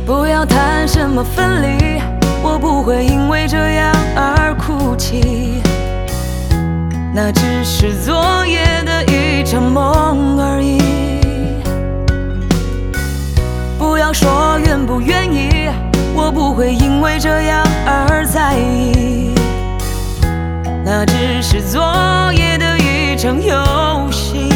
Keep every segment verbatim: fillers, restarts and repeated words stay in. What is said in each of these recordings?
不要谈什么分离，我不会因为这样而哭泣。那只是昨夜的一场梦而已。不要说愿不愿意，我不会因为这样而在意。那只是昨夜的一场游戏，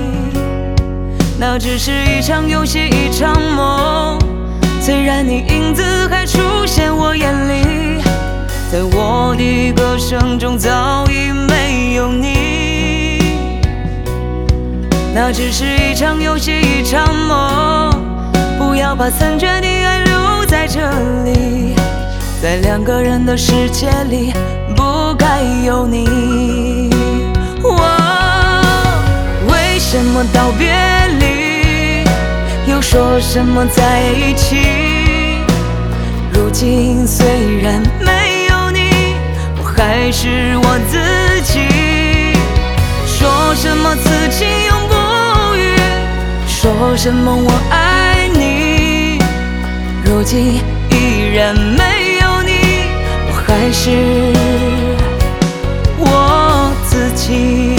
那只是一场游戏，一场梦。虽然你影子还出现我眼里，在我的歌声中早已没有你。那只是一场游戏，一场梦。不要把残缺的爱留在这里，在两个人的世界里不该有你。哦，为什么道别离，又说什么在一起？如今虽然没有你，我还是我自己。说什么此情永不渝，说什么我爱你，如今依然没有你，我还是我自己。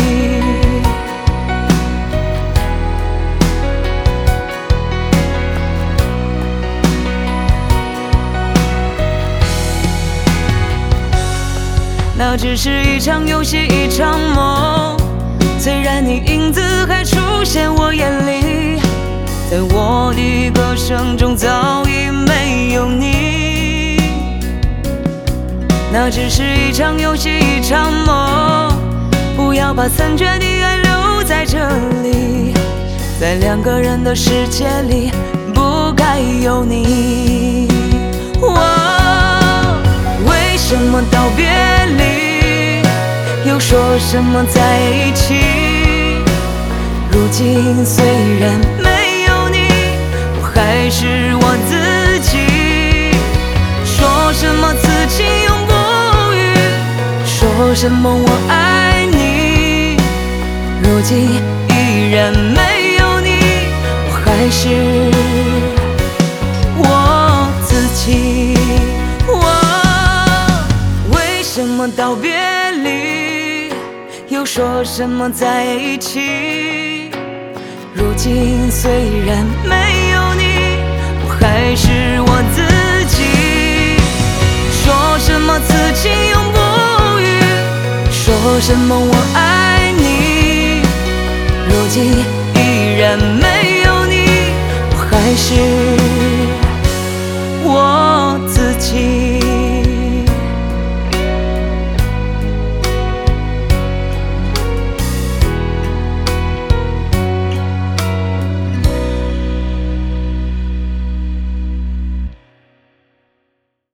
那只是一场游戏，一场梦。虽然你影子还出现我眼里，在我的歌声中早已没有你。那只是一场游戏，一场梦。不要把残缺的爱留在这里，在两个人的世界里不该有你。哦，为什么道别离，又说什么在一起？如今虽然没有你，我还是我自己。说什么此情永不渝，说什么我爱你，如今依然没有你，我还是我自己。哦，为什么道别离，又说什么在一起？如今虽然没有你，我还是我自己。说什么此情永不渝，说什么我爱你，如今依然没有你，我还是我自己。